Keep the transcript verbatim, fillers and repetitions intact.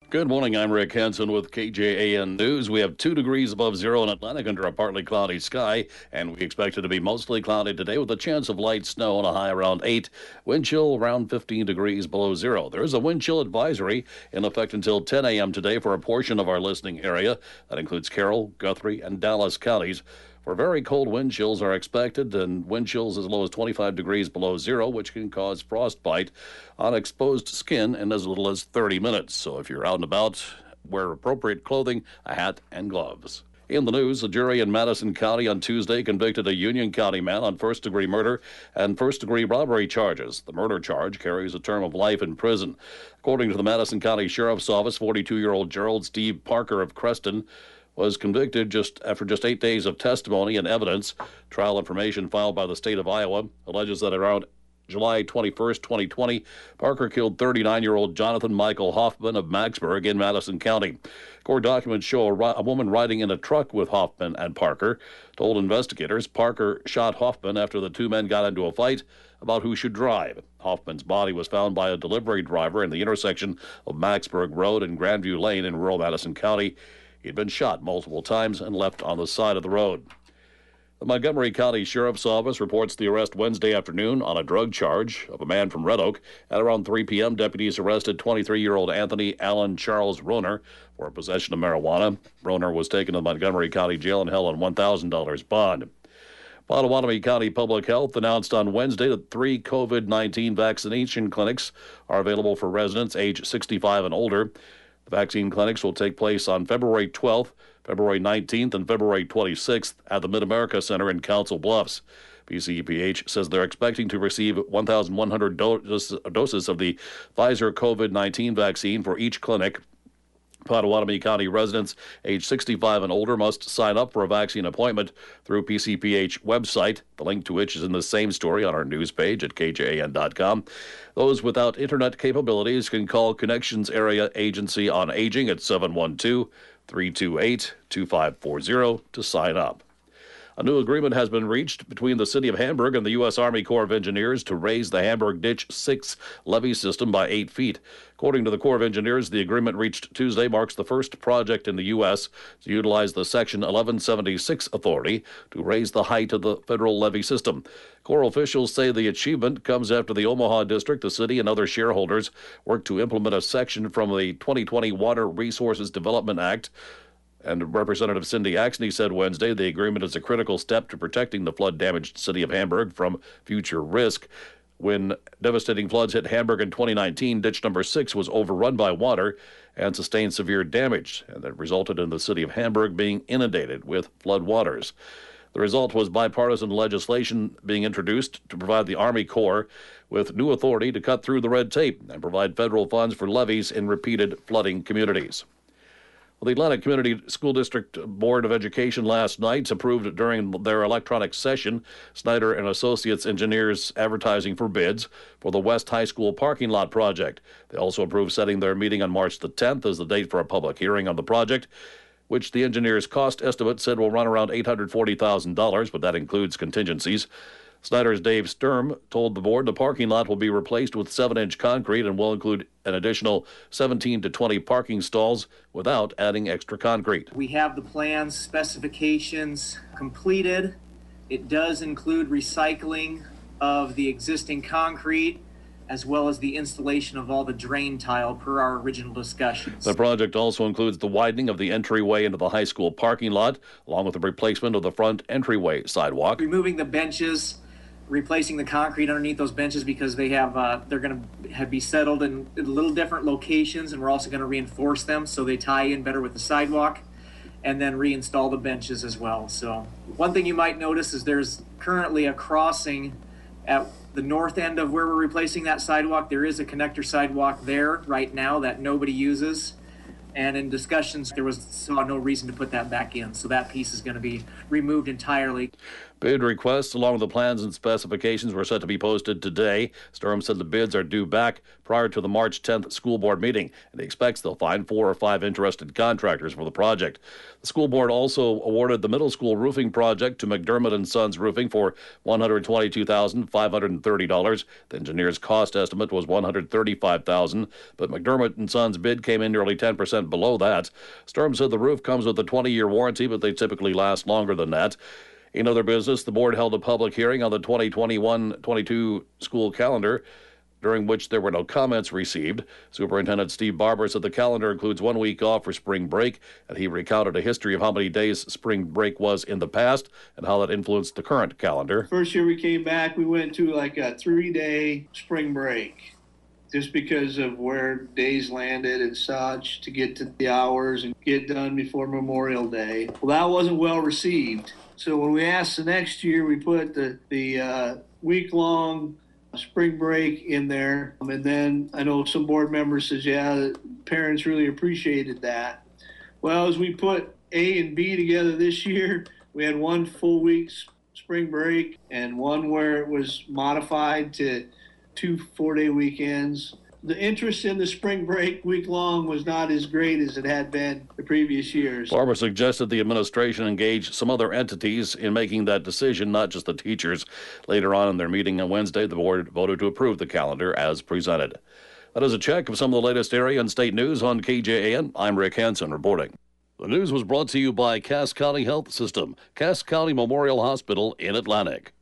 Good morning. I'm Rick Hansen with K J A N News. We have two degrees above zero in Atlantic under a partly cloudy sky, and we expect it to be mostly cloudy today with a chance of light snow and a high around eight. Wind chill around fifteen degrees below zero. There is a wind chill advisory in effect until ten a.m. today for a portion of our listening area. That includes Carroll, Guthrie, and Dallas counties, where very cold wind chills are expected, and wind chills as low as twenty-five degrees below zero, which can cause frostbite on exposed skin in as little as thirty minutes. So if you're out and about, wear appropriate clothing, a hat, and gloves. In the news, a jury in Madison County on Tuesday convicted a Union County man on first-degree murder and first-degree robbery charges. The murder charge carries a term of life in prison. According to the Madison County Sheriff's Office, forty-two-year-old Gerald Steve Parker of Creston was convicted just after just eight days of testimony and evidence. Trial information filed by the state of Iowa alleges that around July twenty-first, twenty twenty, Parker killed thirty-nine-year-old Jonathan Michael Hoffman of Macksburg in Madison County. Court documents show a, ri- a woman riding in a truck with Hoffman and Parker told investigators Parker shot Hoffman after the two men got into a fight about who should drive. Hoffman's body was found by a delivery driver in the intersection of Macksburg Road and Grandview Lane in rural Madison County. He'd been shot multiple times and left on the side of the road. The Montgomery County Sheriff's Office reports the arrest Wednesday afternoon on a drug charge of a man from Red Oak. At around three p.m., deputies arrested twenty-three-year-old Anthony Allen Charles Roner for possession of marijuana. Roner was taken to the Montgomery County Jail and held on one thousand dollars bond. Potawatomi County Public Health announced on Wednesday that three COVID nineteen vaccination clinics are available for residents age sixty-five and older. The vaccine clinics will take place on February twelfth, February nineteenth, and February twenty-sixth at the Mid-America Center in Council Bluffs. P C E P H says they're expecting to receive one thousand one hundred doses, doses of the Pfizer COVID nineteen vaccine for each clinic. Potawatomi County residents age sixty-five and older must sign up for a vaccine appointment through P C P H website, the link to which is in the same story on our news page at K J A N dot com. Those without internet capabilities can call Connections Area Agency on Aging at seven one two, three two eight, two five four zero to sign up. A new agreement has been reached between the City of Hamburg and the U S. Army Corps of Engineers to raise the Hamburg Ditch six levee system by eight feet. According to the Corps of Engineers, the agreement reached Tuesday marks the first project in the U S to utilize the Section eleven seventy-six authority to raise the height of the federal levee system. Corps officials say the achievement comes after the Omaha District, the city, and other shareholders worked to implement a section from the twenty twenty Water Resources Development Act. And Representative Cindy Axney said Wednesday the agreement is a critical step to protecting the flood-damaged city of Hamburg from future risk. When devastating floods hit Hamburg in twenty nineteen, ditch number six was overrun by water and sustained severe damage, and that resulted in the city of Hamburg being inundated with flood waters. The result was bipartisan legislation being introduced to provide the Army Corps with new authority to cut through the red tape and provide federal funds for levees in repeated flooding communities. Well, the Atlantic Community School District Board of Education last night approved during their electronic session Snyder and Associates engineers advertising for bids for the West High School parking lot project. They also approved setting their meeting on March the tenth as the date for a public hearing on the project, which the engineers' cost estimate said will run around eight hundred forty thousand dollars, but that includes contingencies. Snyder's Dave Sturm told the board the parking lot will be replaced with seven-inch concrete and will include an additional seventeen to twenty parking stalls without adding extra concrete. We have the plans, specifications completed. It does include recycling of the existing concrete as well as the installation of all the drain tile per our original discussions. The project also includes the widening of the entryway into the high school parking lot, along with the replacement of the front entryway sidewalk. Removing the benches, replacing the concrete underneath those benches because they have uh, they're going to have be settled in, in little different locations, and we're also going to reinforce them so they tie in better with the sidewalk, and then reinstall the benches as well. So one thing you might notice is there's currently a crossing at the north end of where we're replacing that sidewalk. There is a connector sidewalk there right now that nobody uses. And in discussions, there was saw no reason to put that back in. So that piece is going to be removed entirely. Bid requests along with the plans and specifications were set to be posted today. Sturm said the bids are due back prior to the March tenth school board meeting, and he expects they'll find four or five interested contractors for the project. The school board also awarded the middle school roofing project to McDermott and Sons Roofing for one hundred twenty-two thousand five hundred thirty dollars. The engineer's cost estimate was one hundred thirty-five thousand dollars, but McDermott and Sons bid came in nearly ten percent below that. Sturm said the roof comes with a twenty-year warranty, but they typically last longer than that. In other business, the board held a public hearing on the twenty twenty-one twenty-two school calendar, during which there were no comments received. Superintendent Steve Barber said the calendar includes one week off for spring break, and he recounted a history of how many days spring break was in the past and how that influenced the current calendar. First year we came back, we went to like a three-day spring break, just because of where days landed and such, to get to the hours and get done before Memorial Day. Well, that wasn't well received. So when we asked the next year, we put the, the uh, week-long spring break in there. And then I know some board members says, yeah, parents really appreciated that. Well, as we put A and B together this year, we had one full week's spring break and one where it was modified to two four-day weekends. The interest in the spring break week long was not as great as it had been the previous years. Barber suggested the administration engage some other entities in making that decision, not just the teachers. Later on in their meeting on Wednesday, the board voted to approve the calendar as presented. That is a check of some of the latest area and state news on K J A N. I'm Rick Hansen reporting. The news was brought to you by Cass County Health System, Cass County Memorial Hospital in Atlantic.